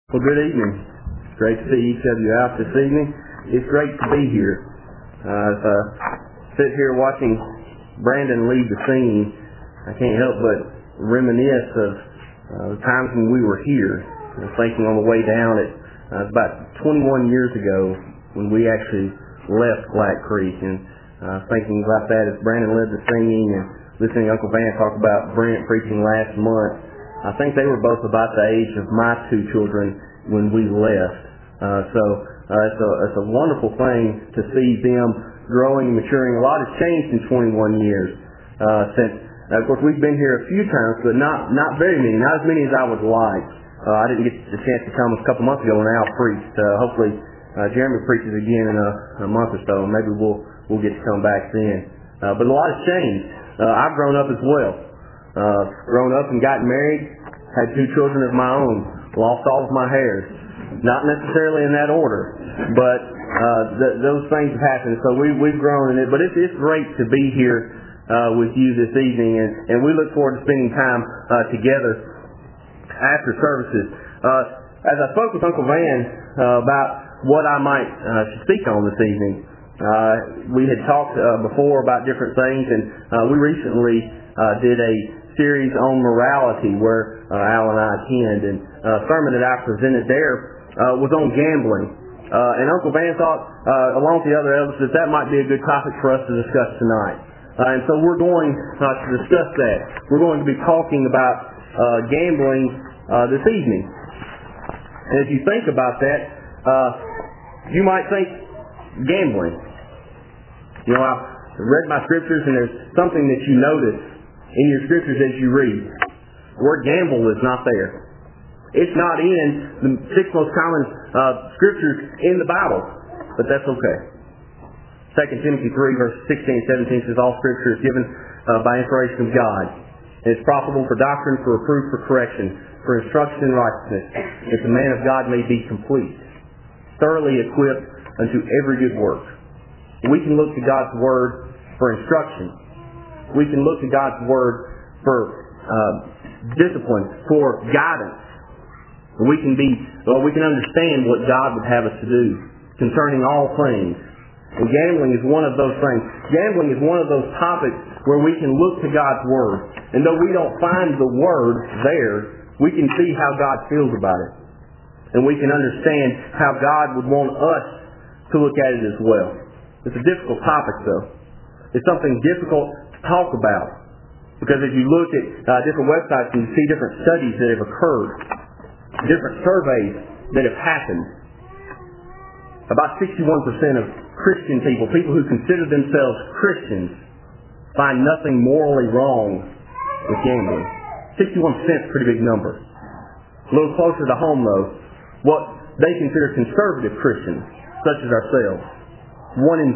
Well, good evening. It's great to see each of you out this evening. It's great to be here. As I sit here watching Brandon lead the singing, I can't help but reminisce of the times when we were here. I was thinking on the way down, it was about 21 years ago when we actually left Black Creek, and thinking about that as Brandon led the singing and listening to Uncle Van talk about Brent preaching last month. I think they were both about the age of my two children when we left. It's a wonderful thing to see them growing and maturing. A lot has changed in 21 years since. Of course, we've been here a few times, but not very many, not as many as I would like. I didn't get the chance to come a couple months ago when Al preached. Hopefully, Jeremy preaches again in a month or so, and maybe we'll get to come back then. But a lot has changed. I've grown up as well. Grown up and gotten married, had two children of my own, lost all of my hair. Not necessarily in that order, but those things have happened. So we've grown in it. But it's great to be here with you this evening, and we look forward to spending time together after services. As I spoke with Uncle Van about what I might speak on this evening, we had talked before about different things, and we recently did a series on morality where Al and I attend, and a sermon that I presented there was on gambling. And Uncle Van thought, along with the other elders, that might be a good topic for us to discuss tonight. And so we're going to discuss that. We're going to be talking about gambling this evening. And if you think about that, you might think gambling. You know, I read my scriptures, and there's something that you notice in your scriptures as you read. The word gamble is not there. It's not in the six most common scriptures in the Bible, but that's okay. 2 Timothy 3 verse 16 and 17 says, all scripture is given by inspiration of God. And it's profitable for doctrine, for reproof, for correction, for instruction in righteousness, that the man of God may be complete, thoroughly equipped unto every good work. We can look to God's Word for instruction. We can look to God's Word for discipline, for guidance. We can understand what God would have us to do concerning all things. And gambling is one of those things. Gambling is one of those topics where we can look to God's Word. And though we don't find the Word there, we can see how God feels about it. And we can understand how God would want us to look at it as well. It's a difficult topic, though. It's something difficult to talk about. Because if you look at different websites and you see different studies that have occurred, different surveys that have happened, about 61% of Christian people who consider themselves Christians, find nothing morally wrong with gambling. 61% is a pretty big number. A little closer to home, though, what they consider conservative Christians, such as ourselves, 1 in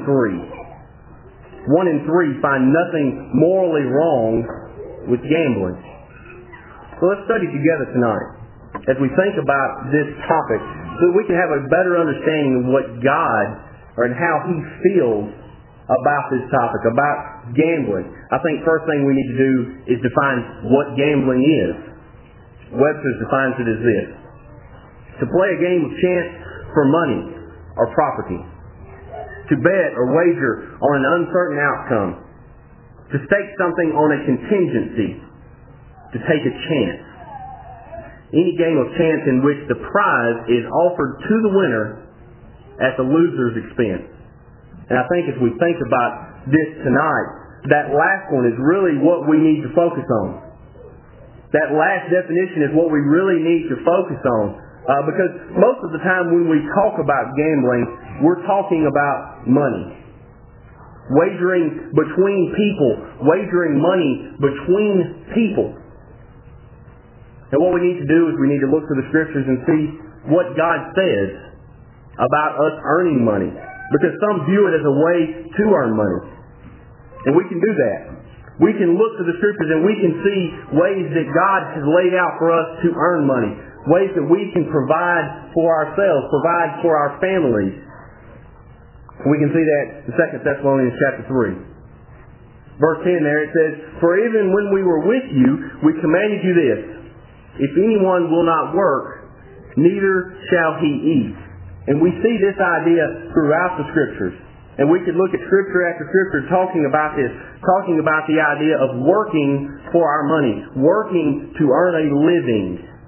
3. 1 in 3 find nothing morally wrong with gambling. So let's study together tonight as we think about this topic so that we can have a better understanding of what God and how He feels about this topic, about gambling. I think first thing we need to do is define what gambling is. Webster defines it as this: to play a game of chance for money or property, to bet or wager on an uncertain outcome, to stake something on a contingency, to take a chance. Any game of chance in which the prize is offered to the winner at the loser's expense. And I think as we think about this tonight, that last one is really what we need to focus on. That last definition is what we really need to focus on. Because most of the time when we talk about gambling, we're talking about money. Wagering between people. Wagering money between people. And what we need to do is we need to look to the Scriptures and see what God says about us earning money. Because some view it as a way to earn money. And we can do that. We can look to the Scriptures and we can see ways that God has laid out for us to earn money. Ways that we can provide for ourselves, provide for our families. We can see that in 2 Thessalonians chapter 3. Verse 10 there, it says, for even when we were with you, we commanded you this: if anyone will not work, neither shall he eat. And we see this idea throughout the Scriptures. And we could look at Scripture after Scripture talking about this, talking about the idea of working for our money, working to earn a living,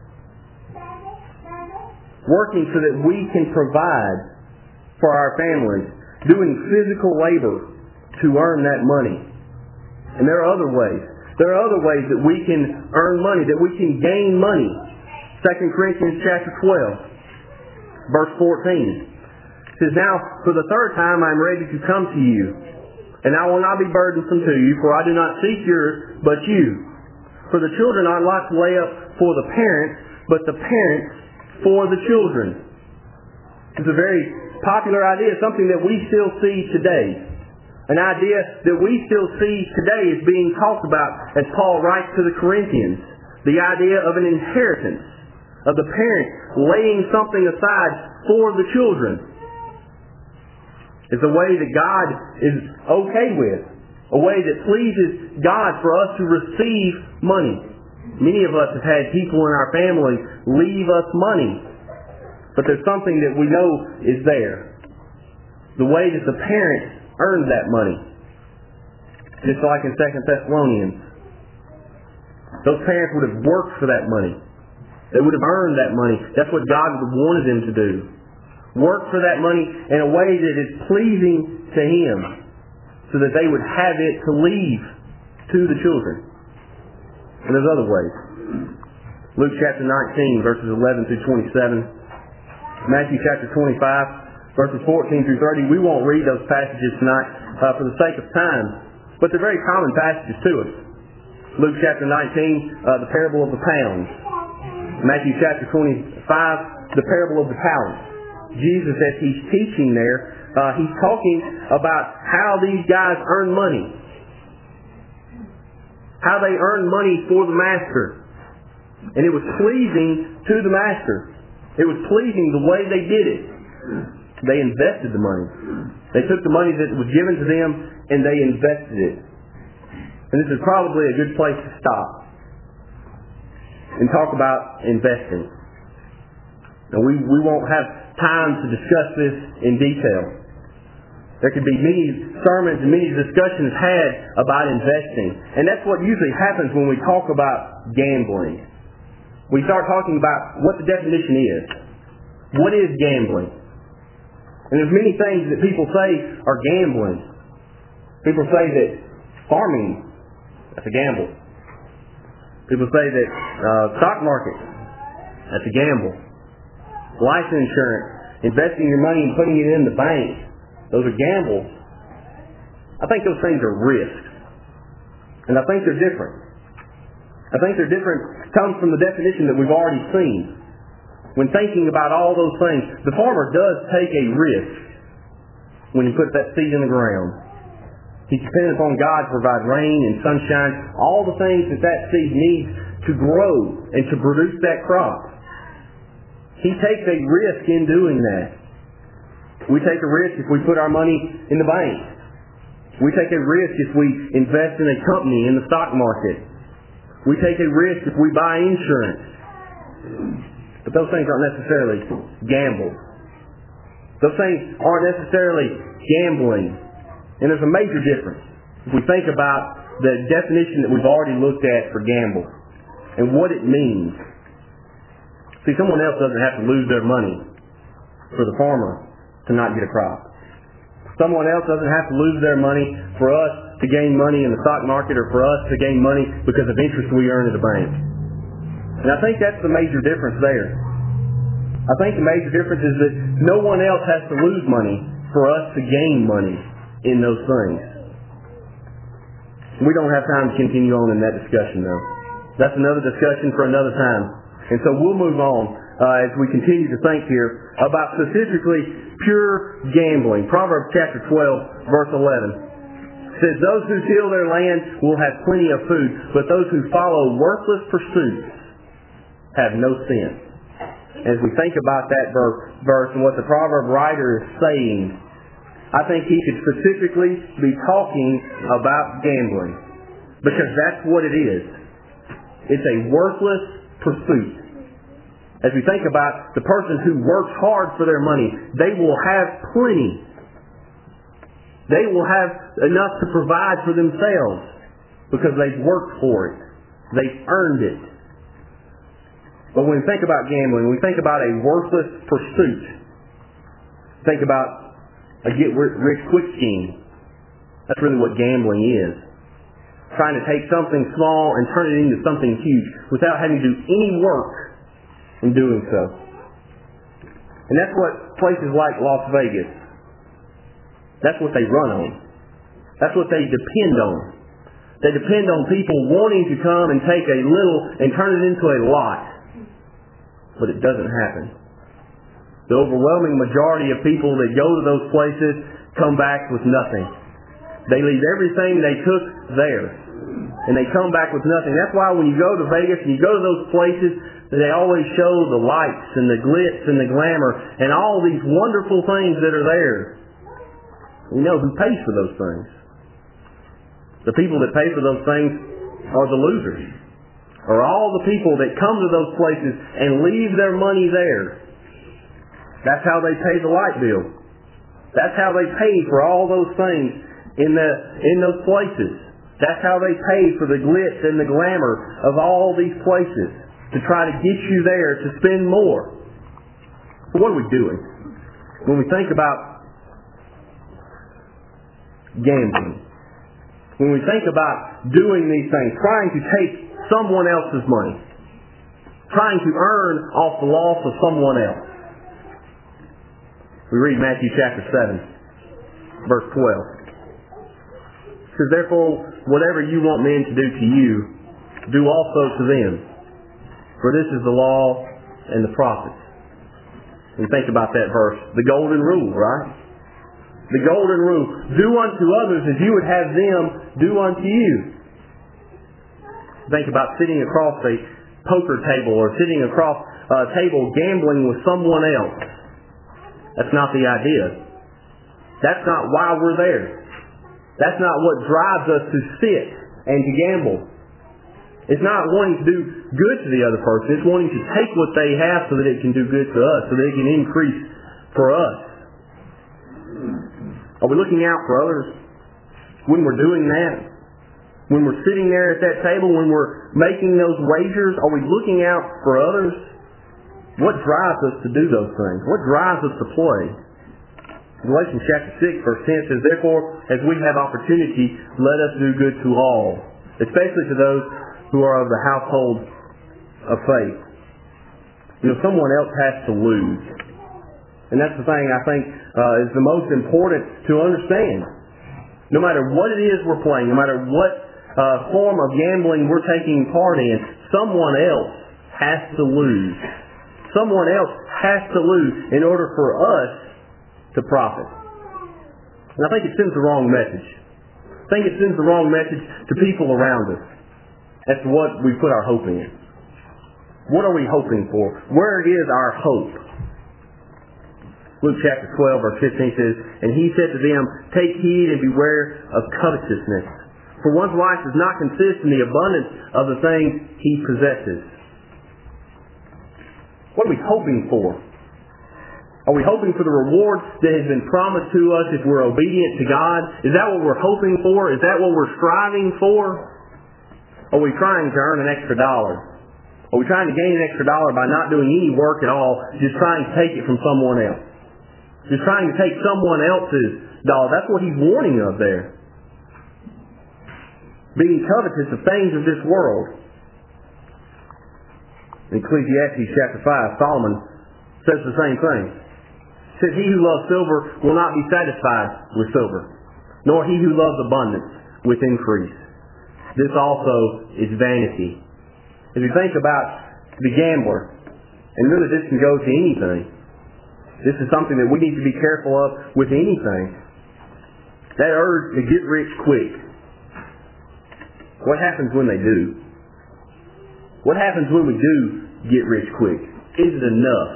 working so that we can provide for our families, doing physical labor to earn that money. And there are other ways. There are other ways that we can earn money, that we can gain money. 2 Corinthians chapter 12, verse 14. It says, "Now, for the third time I am ready to come to you, and I will not be burdensome to you, for I do not seek yours, but you. For the children are not to lay up for the parents, but the parents for the children." It's a very popular idea, something that we still see today. An idea that we still see today is being talked about as Paul writes to the Corinthians. The idea of an inheritance, of the parent laying something aside for the children. It's a way that God is okay with. A way that pleases God for us to receive money. Many of us have had people in our family leave us money. But there's something that we know is there. The way that the parent earned that money. Just like in 2 Thessalonians. Those parents would have worked for that money. They would have earned that money. That's what God would have wanted them to do. Work for that money in a way that is pleasing to Him, so that they would have it to leave to the children. And there's other ways. Luke chapter 19, verses 11 through 27. Matthew chapter 25, verses 14 through 30. We won't read those passages tonight for the sake of time, but they're very common passages to us. Luke chapter 19, the parable of the pounds. Matthew chapter 25, the parable of the talents. Jesus, as He's teaching there, He's talking about how these guys earn money. How they earned money for the master. And it was pleasing to the master. It was pleasing the way they did it. They invested the money. They took the money that was given to them and they invested it. And this is probably a good place to stop and talk about investing. Now we won't have time to discuss this in detail. There could be many sermons and many discussions had about investing. And that's what usually happens when we talk about gambling. We start talking about what the definition is. What is gambling? And there's many things that people say are gambling. People say that farming, that's a gamble. People say that stock market, that's a gamble. Life insurance, investing your money and putting it in the bank, those are gambles. I think those things are risks. And I think they're different. I think they're different comes from the definition that we've already seen. When thinking about all those things, the farmer does take a risk when he puts that seed in the ground. He's dependent upon God to provide rain and sunshine, all the things that seed needs to grow and to produce that crop. He takes a risk in doing that. We take a risk if we put our money in the bank. We take a risk if we invest in a company in the stock market. We take a risk if we buy insurance. But those things aren't necessarily gambles. Those things aren't necessarily gambling. And there's a major difference if we think about the definition that we've already looked at for gamble and what it means. See, someone else doesn't have to lose their money for the farmer to not get a crop. Someone else doesn't have to lose their money for us to gain money in the stock market or for us to gain money because of interest we earn at a bank. And I think that's the major difference there. I think the major difference is that no one else has to lose money for us to gain money in those things. We don't have time to continue on in that discussion, though. That's another discussion for another time. And so we'll move on as we continue to think here about specifically pure gambling. Proverbs chapter 12, verse 11 says, "Those who till their land will have plenty of food, but those who follow worthless pursuits have no sense." As we think about that verse and what the proverb writer is saying, I think he could specifically be talking about gambling. Because that's what it is. It's a worthless pursuit. As we think about the person who works hard for their money, they will have plenty. They will have enough to provide for themselves because they've worked for it. They've earned it. But when we think about gambling, we think about a worthless pursuit. Think about a get-rich-quick scheme. That's really what gambling is. Trying to take something small and turn it into something huge without having to do any work in doing so. And that's what places like Las Vegas, that's what they run on. That's what they depend on. They depend on people wanting to come and take a little and turn it into a lot. But it doesn't happen. The overwhelming majority of people that go to those places come back with nothing. They leave everything they took there. And they come back with nothing. That's why when you go to Vegas and you go to those places, they always show the lights and the glitz and the glamour and all these wonderful things that are there. You know who pays for those things? The people that pay for those things are the losers. Or all the people that come to those places and leave their money there. That's how they pay the light bill. That's how they pay for all those things in those places. That's how they pay for the glitz and the glamour of all these places to try to get you there to spend more. So what are we doing? When we think about gambling, when we think about doing these things, trying to take someone else's money, trying to earn off the loss of someone else. We read Matthew chapter 7, verse 12. It says, therefore, whatever you want men to do to you, do also to them. For this is the law and the prophets. And think about that verse. The golden rule, right? The golden rule. Do unto others as you would have them do unto you. Think about sitting across a poker table or sitting across a table gambling with someone else. That's not the idea. That's not why we're there. That's not what drives us to sit and to gamble. It's not wanting to do good to the other person. It's wanting to take what they have so that it can do good to us, so that it can increase for us. Are we looking out for others when we're doing that? When we're sitting there at that table, when we're making those wagers, are we looking out for others? What drives us to do those things? What drives us to play? Galatians chapter 6 verse 10 says, therefore, as we have opportunity, let us do good to all, especially to those who are of the household of faith. You know, someone else has to lose. And that's the thing I think is the most important to understand. No matter what it is we're playing, no matter what form of gambling we're taking part in, someone else has to lose. Someone else has to lose in order for us to profit. And I think it sends the wrong message. I think it sends the wrong message to people around us. That's what we put our hope in. What are we hoping for? Where is our hope? Luke chapter 12 verse 15 says, and he said to them, take heed and beware of covetousness. For one's life does not consist in the abundance of the things he possesses. What are we hoping for? Are we hoping for the reward that has been promised to us if we're obedient to God? Is that what we're hoping for? Is that what we're striving for? Are we trying to earn an extra dollar? Are we trying to gain an extra dollar by not doing any work at all, just trying to take it from someone else? Just trying to take someone else's dollar. That's what he's warning of there. Being covetous of things of this world. In Ecclesiastes chapter 5, Solomon says the same thing. He says, he who loves silver will not be satisfied with silver, nor he who loves abundance with increase. This also is vanity. If you think about the gambler, and really this can go to anything. This is something that we need to be careful of with anything. That urge to get rich quick. What happens when they do? What happens when we do get rich quick? Is it enough?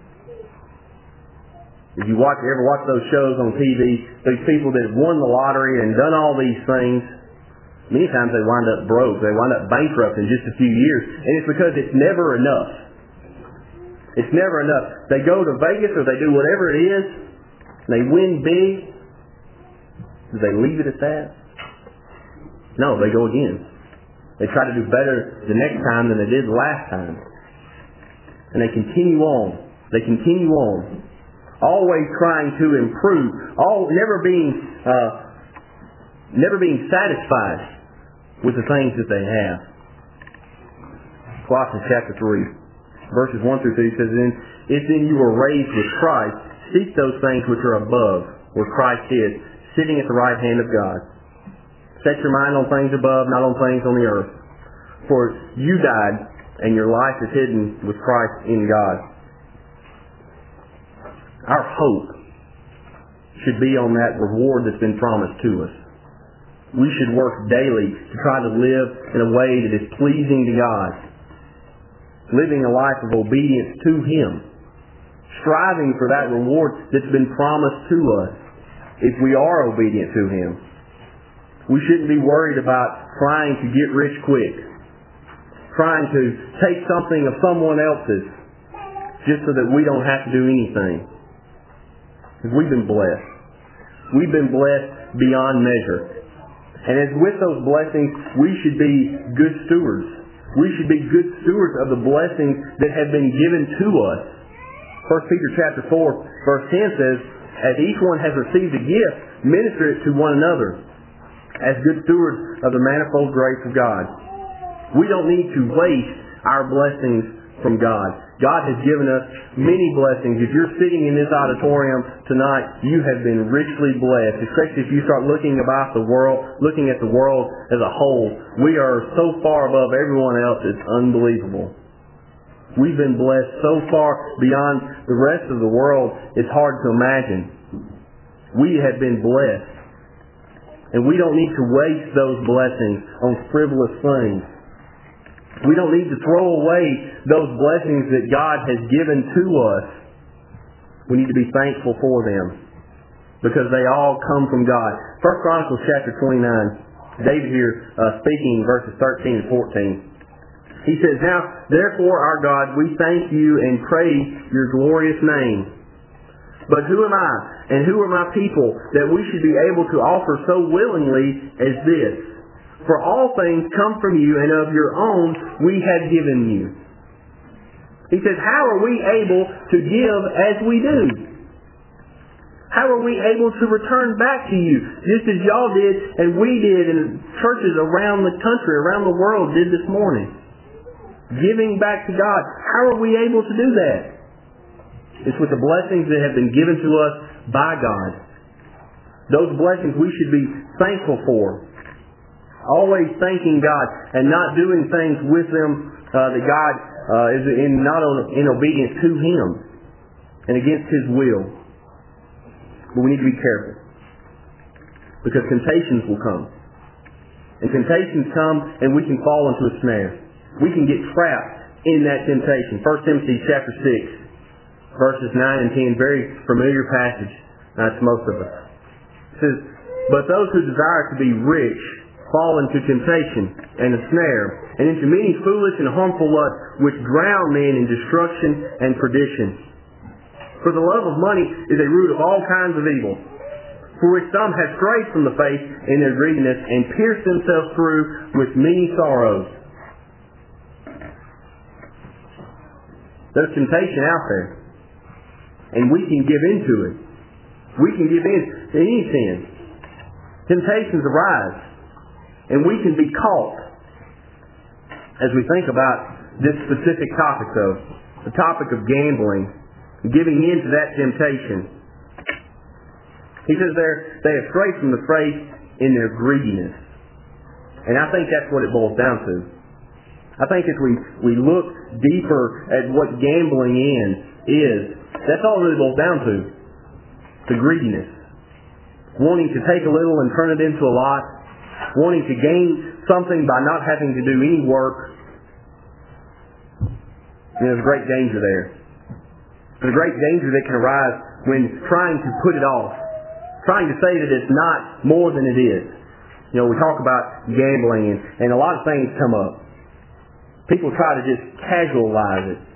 If you ever watch those shows on TV, these people that have won the lottery and done all these things, many times they wind up broke. They wind up bankrupt in just a few years. And it's because it's never enough. It's never enough. They go to Vegas or they do whatever it is, and they win big. Do they leave it at that? No, they go again. They try to do better the next time than they did the last time. And they continue on. They continue on. Always trying to improve. Never being satisfied with the things that they have. Colossians chapter 3, verses 1 through 2 says, If then you were raised with Christ, seek those things which are above, where Christ is, sitting at the right hand of God. Set your mind on things above, not on things on the earth. For you died, and your life is hidden with Christ in God. Our hope should be on that reward that's been promised to us. We should work daily to try to live in a way that is pleasing to God. Living a life of obedience to Him. Striving for that reward that's been promised to us if we are obedient to Him. We shouldn't be worried about trying to get rich quick. Trying to take something of someone else's just so that we don't have to do anything. Because we've been blessed. We've been blessed beyond measure. And as with those blessings, we should be good stewards. We should be good stewards of the blessings that have been given to us. 1 Peter chapter 4, verse 10 says, As each one has received a gift, minister it to one another, as good stewards of the manifold grace of God. We don't need to waste our blessings from God. God has given us many blessings. If you're sitting in this auditorium tonight, you have been richly blessed, especially if you start looking at the world as a whole. We are so far above everyone else, it's unbelievable. We've been blessed so far beyond the rest of the world, it's hard to imagine. We have been blessed. And we don't need to waste those blessings on frivolous things. We don't need to throw away those blessings that God has given to us. We need to be thankful for them because they all come from God. 1 Chronicles chapter 29, David here speaking verses 13 and 14. He says, Now, therefore, our God, we thank you and praise your glorious name. But who am I and who are my people that we should be able to offer so willingly as this? For all things come from you, and of your own we have given you. He says, how are we able to give as we do? How are we able to return back to you, just as y'all did and we did and churches around the country, around the world did this morning? Giving back to God. How are we able to do that? It's with the blessings that have been given to us by God. Those blessings we should be thankful for. Always thanking God and not doing things with them that God is in obedience to Him and against His will. But we need to be careful because temptations will come. And temptations come and we can fall into a snare. We can get trapped in that temptation. 1 Timothy chapter 6, verses 9 and 10, very familiar passage. That's most of us. It says, But those who desire to be rich fall into temptation and a snare, and into many foolish and harmful lusts, which drown men in destruction and perdition. For the love of money is a root of all kinds of evil, for which some have strayed from the faith in their greediness, and pierced themselves through with many sorrows. There's temptation out there, and we can give into it. We can give in to any sin. Temptations arise. And we can be caught as we think about this specific topic, though, the topic of gambling, giving in to that temptation. He says they have strayed from the faith in their greediness. And I think that's what it boils down to. I think if we look deeper at what gambling is, that's all it really boils down to. The greediness. Wanting to take a little and turn it into a lot. Wanting to gain something by not having to do any work. There's a great danger there. There's a great danger that can arise when trying to put it off. Trying to say that it's not more than it is. You know, we talk about gambling and a lot of things come up. People try to just casualize it.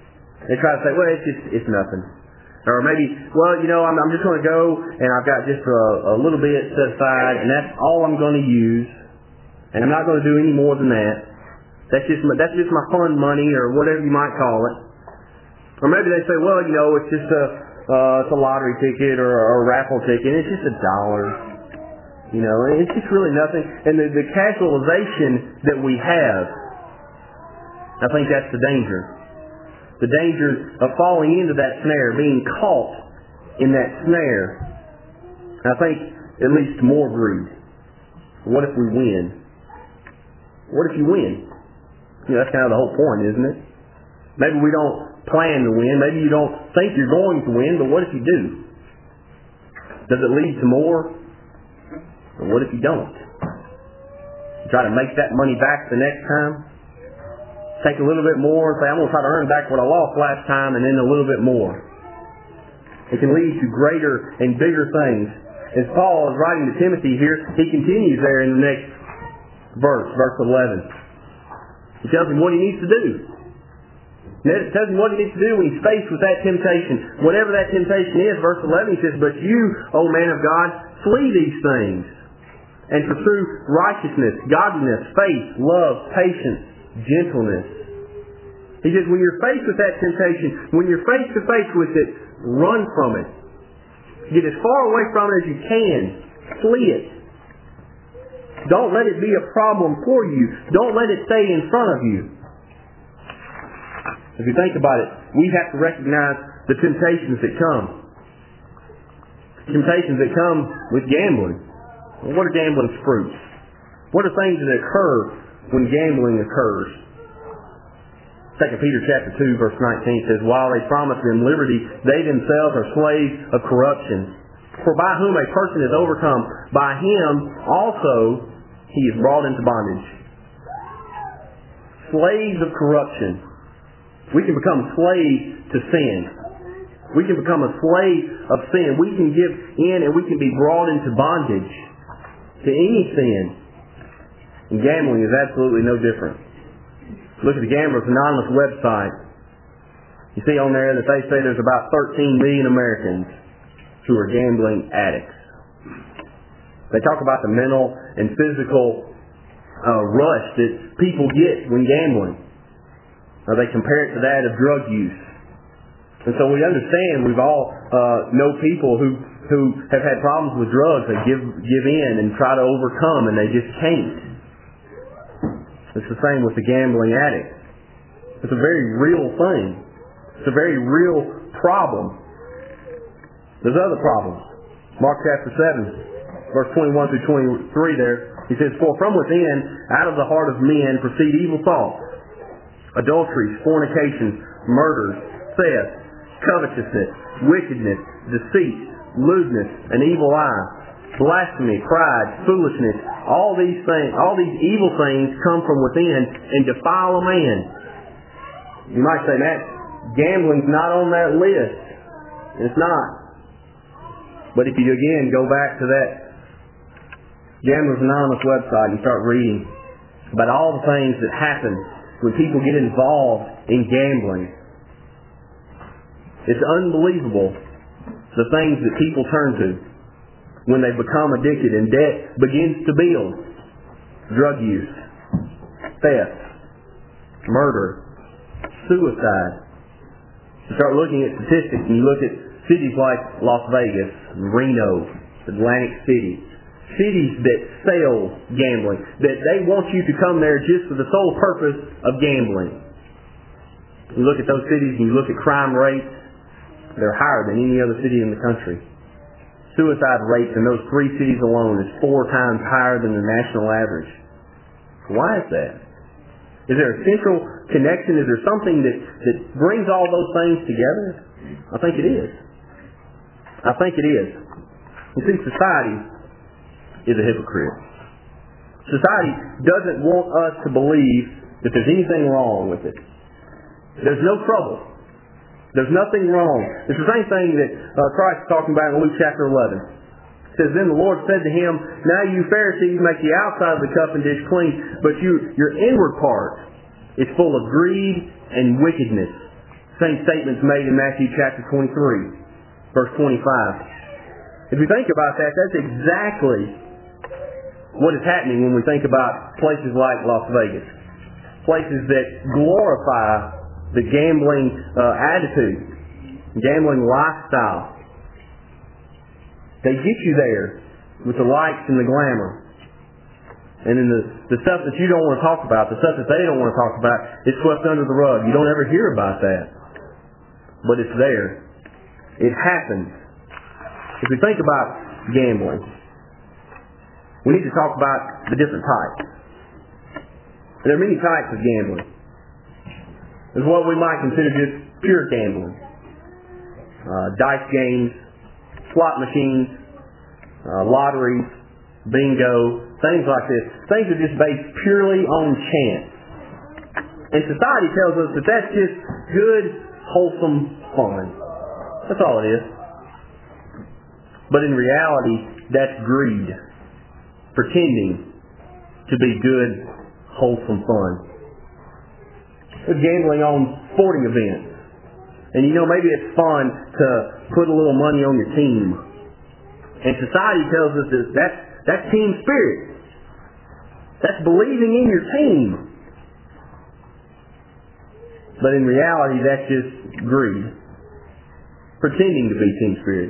They try to say, well, it's nothing. Or maybe, well, I'm just going to go and I've got just a little bit set aside and that's all I'm going to use. And I'm not going to do any more than that. That's just my fun money or whatever you might call it. Or maybe they say, well, it's just it's a lottery ticket or a raffle ticket. It's just $1. It's just really nothing. And the casualization that we have, I think that's the danger. The danger of falling into that snare, being caught in that snare. And I think it leads to more greed. What if we win? What if you win? That's kind of the whole point, isn't it? Maybe we don't plan to win. Maybe you don't think you're going to win, but what if you do? Does it lead to more? Or what if you don't? You try to make that money back the next time? Take a little bit more and say, I'm going to try to earn back what I lost last time and then a little bit more. It can lead to greater and bigger things. As Paul is writing to Timothy here, he continues there in the next verse 11. He tells him what he needs to do. It tells him what he needs to do when he's faced with that temptation. Whatever that temptation is, verse 11, he says, but you, O man of God, flee these things and pursue righteousness, godliness, faith, love, patience, gentleness. He says, when you're faced with that temptation, when you're face to face with it, run from it. Get as far away from it as you can. Flee it. Don't let it be a problem for you. Don't let it stay in front of you. If you think about it, we have to recognize the temptations that come. Temptations that come with gambling. What are gambling's fruits? What are things that occur when gambling occurs? 2 Peter chapter 2 verse 19 says, while they promise them liberty, they themselves are slaves of corruption. For by whom a person is overcome, by him also he is brought into bondage. Slaves of corruption. We can become slaves to sin. We can become a slave of sin. We can give in and we can be brought into bondage to any sin. And gambling is absolutely no different. Look at the Gamblers Anonymous website. You see on there that they say there's about 13 million Americans who are gambling addicts. They talk about the mental and physical rush that people get when gambling. They compare it to that of drug use. And so we understand, we've all know people who have had problems with drugs. They give in and try to overcome and they just can't. It's the same with the gambling addict. It's a very real thing. It's a very real problem. There's other problems. Mark chapter 7, verse 21 through 23 there, he says, for from within, out of the heart of men proceed evil thoughts, adulteries, fornications, murders, theft, covetousness, wickedness, deceit, lewdness, an evil eye, blasphemy, pride, foolishness. All these evil things come from within and defile a man. You might say, Matt, gambling's not on that list. It's not. But if you again go back to that Gamblers Anonymous website and start reading about all the things that happen when people get involved in gambling, it's unbelievable the things that people turn to when they become addicted and debt begins to build. Drug use, theft, murder, suicide. You start looking at statistics and you look at cities like Las Vegas, Reno, Atlantic City, cities that sell gambling, that they want you to come there just for the sole purpose of gambling. You look at those cities and you look at crime rates, they're higher than any other city in the country. Suicide rates in those 3 cities alone is 4 times higher than the national average. Why is that? Is there a central connection? Is there something that brings all those things together? I think it is. I think it is. You see, society is a hypocrite. Society doesn't want us to believe that there's anything wrong with it. There's no trouble. There's nothing wrong. It's the same thing that Christ is talking about in Luke chapter 11. It says, then the Lord said to him, now you Pharisees make the outside of the cup and dish clean, but your inward part is full of greed and wickedness. Same statement's made in Matthew chapter 23, verse 25. If you think about that, that's exactly what is happening when we think about places like Las Vegas. Places that glorify the gambling attitude, gambling lifestyle. They get you there with the lights and the glamour. And then the stuff that you don't want to talk about, the stuff that they don't want to talk about, is swept under the rug. You don't ever hear about that. But it's there. It happens. If we think about gambling, we need to talk about the different types. And there are many types of gambling. There's what we might consider just pure gambling. Dice games, slot machines, lotteries, bingo, things like this. Things that are just based purely on chance. And society tells us that that's just good, wholesome fun. That's all it is. But in reality, that's greed. Pretending to be good, wholesome fun. There's gambling on sporting events. And maybe it's fun to put a little money on your team. And society tells us that that's team spirit. That's believing in your team. But in reality, that's just greed. Pretending to be team spirit.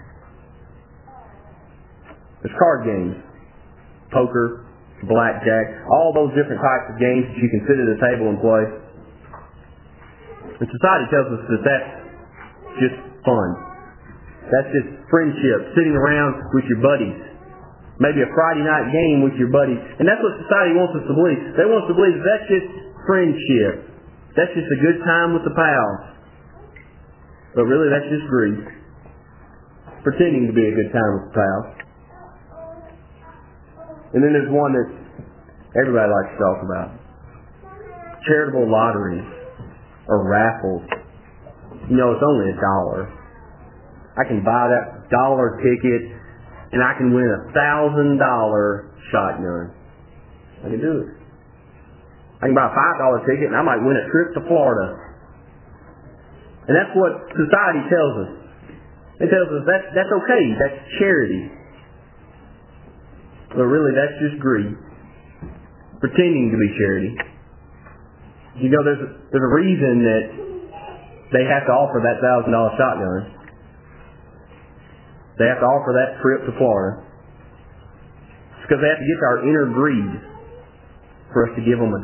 There's card games. Poker, blackjack, all those different types of games that you can sit at a table and play. And society tells us that that's just fun. That's just friendship, sitting around with your buddies. Maybe a Friday night game with your buddies. And that's what society wants us to believe. They want us to believe that that's just friendship. That's just a good time with the pals. But really, that's just greed. Pretending to be a good time with the pals. And then there's one that everybody likes to talk about. Charitable lotteries or raffles. It's only $1. I can buy that $1 ticket and I can win $1,000 shotgun. I can do it. I can buy a $5 ticket and I might win a trip to Florida. And that's what society tells us. It tells us that's okay. That's charity. But really, that's just greed. Pretending to be charity. There's a reason that they have to offer that $1,000 shotgun. They have to offer that trip to Florida. It's because they have to get to our inner greed for us to give them $1.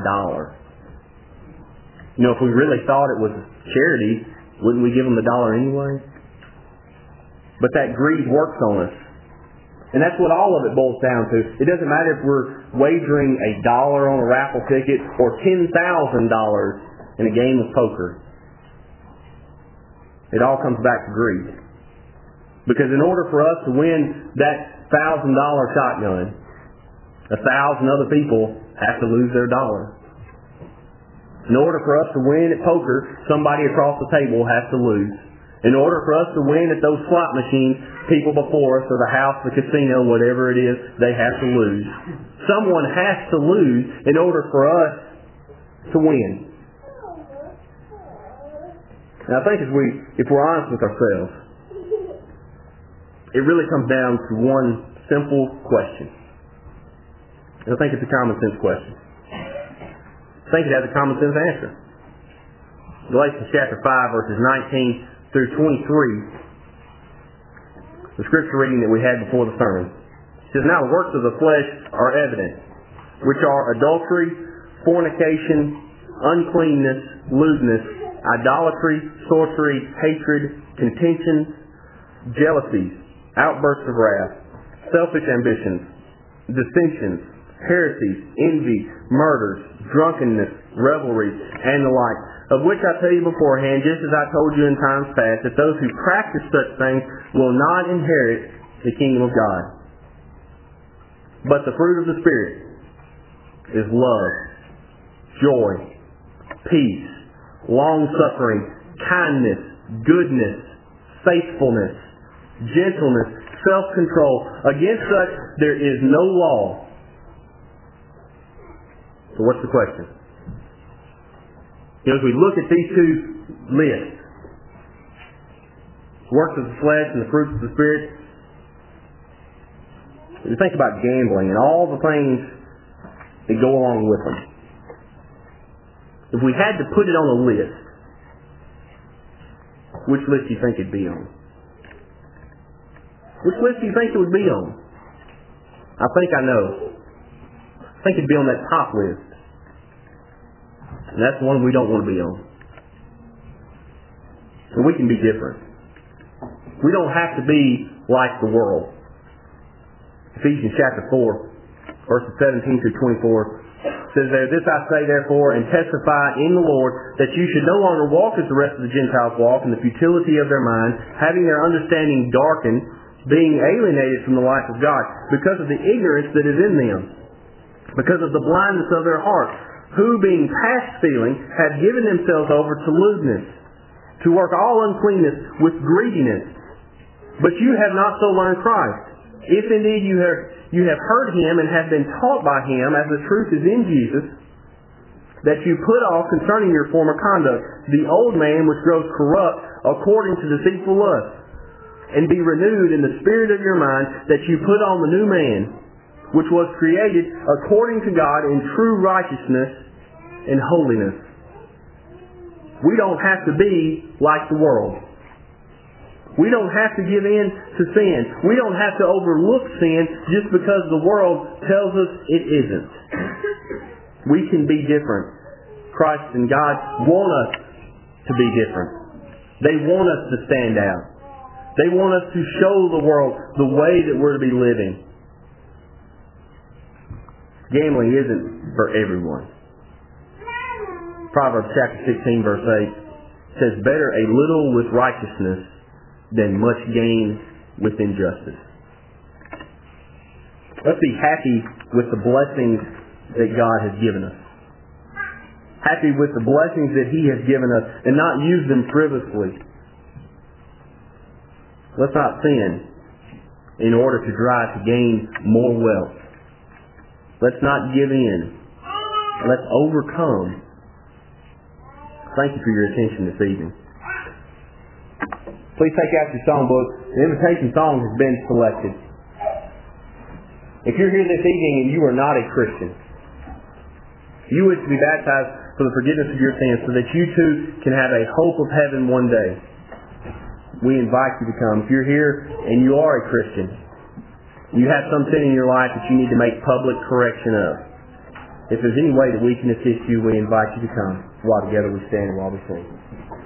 If we really thought it was charity, wouldn't we give them $1 anyway? But that greed works on us. And that's what all of it boils down to. It doesn't matter if we're wagering $1 on a raffle ticket or $10,000 in a game of poker. It all comes back to greed. Because in order for us to win that $1,000 shotgun, 1,000 other people have to lose their $1. In order for us to win at poker, somebody across the table has to lose. In order for us to win at those slot machines, people before us, or the house, the casino, whatever it is, they have to lose. Someone has to lose in order for us to win. And I think if we're honest with ourselves, it really comes down to one simple question. And I think it's a common sense question. I think it has a common sense answer. Galatians chapter 5, verses 19 through 23, the scripture reading that we had before the sermon. It says, "Now the works of the flesh are evident, which are adultery, fornication, uncleanness, lewdness, idolatry, sorcery, hatred, contentions, jealousies, outbursts of wrath, selfish ambitions, dissensions, heresies, envy, murders, drunkenness, revelries, and the like, of which I tell you beforehand, just as I told you in times past, that those who practice such things will not inherit the kingdom of God. But the fruit of the Spirit is love, joy, peace, long-suffering, kindness, goodness, faithfulness, gentleness, self-control. Against such there is no law." So what's the question? As we look at these two list. Works of the flesh and the fruits of the Spirit. You think about gambling and all the things that go along with them. If we had to put it on a list, which list do you think it'd be on? Which list do you think it would be on? I think I know. I think it'd be on that top list. And that's the one we don't want to be on. And we can be different. We don't have to be like the world. Ephesians chapter 4, verses 17 through 24 says there, "This I say therefore, and testify in the Lord, that you should no longer walk as the rest of the Gentiles walk, in the futility of their mind, having their understanding darkened, being alienated from the life of God, because of the ignorance that is in them, because of the blindness of their heart, who being past feeling have given themselves over to lewdness, to work all uncleanness with greediness. But you have not so learned Christ. If indeed you have heard Him and have been taught by Him, as the truth is in Jesus, that you put off concerning your former conduct the old man which grows corrupt according to deceitful lust, and be renewed in the spirit of your mind, that you put on the new man, which was created according to God in true righteousness and holiness." We don't have to be like the world. We don't have to give in to sin. We don't have to overlook sin just because the world tells us it isn't. We can be different. Christ and God want us to be different. They want us to stand out. They want us to show the world the way that we're to be living. Gambling isn't for everyone. Proverbs chapter 16 verse 8 says, "Better a little with righteousness than much gain with injustice." Let's be happy with the blessings that God has given us. Happy with the blessings that He has given us and not use them frivolously. Let's not sin in order to try to gain more wealth. Let's not give in. Let's overcome. Thank you for your attention this evening. Please take out your songbook. The invitation song has been selected. If you're here this evening and you are not a Christian, you wish to be baptized for the forgiveness of your sins so that you too can have a hope of heaven one day, we invite you to come. If you're here and you are a Christian, you have some sin in your life that you need to make public correction of, if there's any way that we can assist you, we invite you to come. While together we stand and while we sing.